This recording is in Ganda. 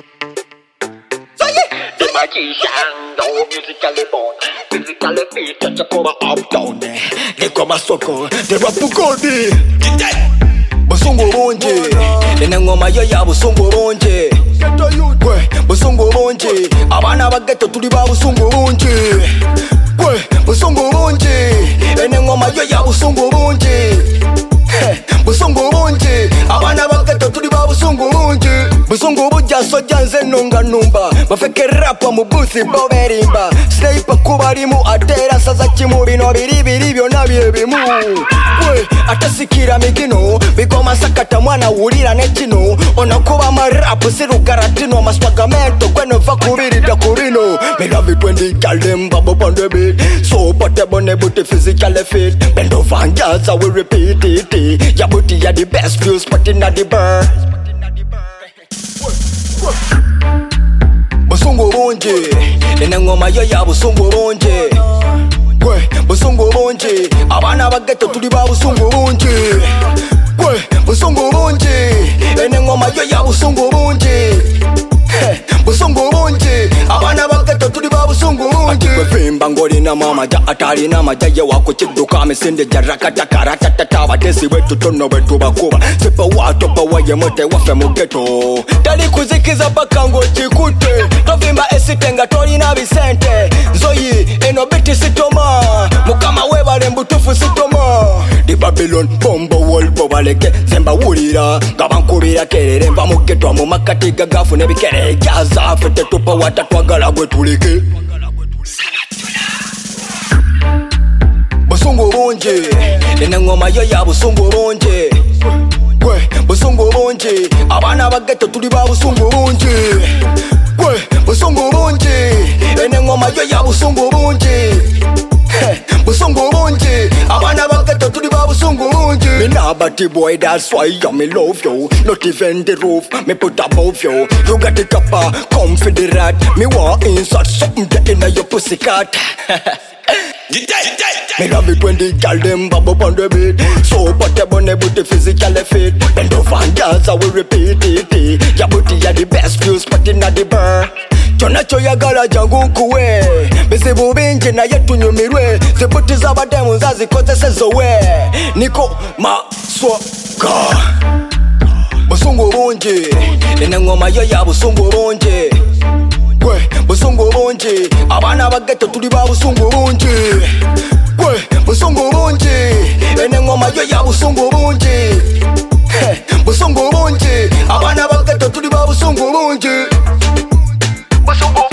The magician, no musically born, musically fit, touch a come up down there. They come a sucker, they rap Bugatti. Busungu bonje, ene ngoma yo ya busungu bonje. Busungu bonje, abana bageto tuli ba busungu bonje. Busungu bonje, ene ngoma yo ya busungu bonje. Busungu bonje, abana bageto tuli ba busungu bonje. Busungu buja soja nze nonga numba, bafeke rapa mu booth boberimba. Sniper kubalimu atera saza kimu bino biribiri byonna byebimu. Atasikira migino bigoma sakata mwana wulira ne kino onakuba marapu sirugaratino maswagamento kweno va kubirida kubino. Me love it when they call them bubble on the beat, so portable ne booty physically fit. Bend over and just I will repeat it. Your booty ya the best view spot in the bar. Busungu bonje, ene ngoma yo ya busungu bonje. Busungu bonje, abana bageto tuli ba busungu bonje. Busungu bonje, ene ngoma yo ya busungu bonje. Busungu bonje, abana bageto tuli ba busungu bonje. Vimba ngoli na mama ja atali na majaye wako chiduka mesende jarakata karatata batesi wetu tono wetu bakuba sepa watu pa waye mote wafe mugeto tali kuzikiza bakango chikute tovimba esitenga tori na Vicente Zoyi eno biti sitoma mukama webale mbutufu sitoma di Babylon bombo wolbo baleke zemba wulira gabankubira kerere mba mugeto mu makati gagafu nebikere jaza fete tupa watatwagala gwe tulike. Busungu bonje, ene ngoma yo ya busungu bonje. Busungu bonje, abana bageto tuli ba busungu bonje. Busungu bonje, ene ngoma yo ya busungu bonje. Busungu bonje, abana bageto tuli ba busungu bonje. Me nah batty boy, that's why me love you. Not even the roof, me put above you. You got the copper, come for the rat. Me want insert something that inna your pussycat. Me love it when they call them bubble on the beat, so portable ne booty physically fit. Bend over and dance, I will repeat it. Your booty ya the best view spot in the bar. Chona choya gala jangu kuwe bese bubinje na yetu nyumirwe zibuti za bademu zazikoze sezowe niko maswaka. Busungu bonje, ene ngoma yo ya busungu bonje. Busungu bonje, abana bageto tuli ba busungu bonje. Busungu bonje, ene ngoma yo ya busungu bonje. Busungu bonje, abana bageto tuli ba busungu bonje. Busungu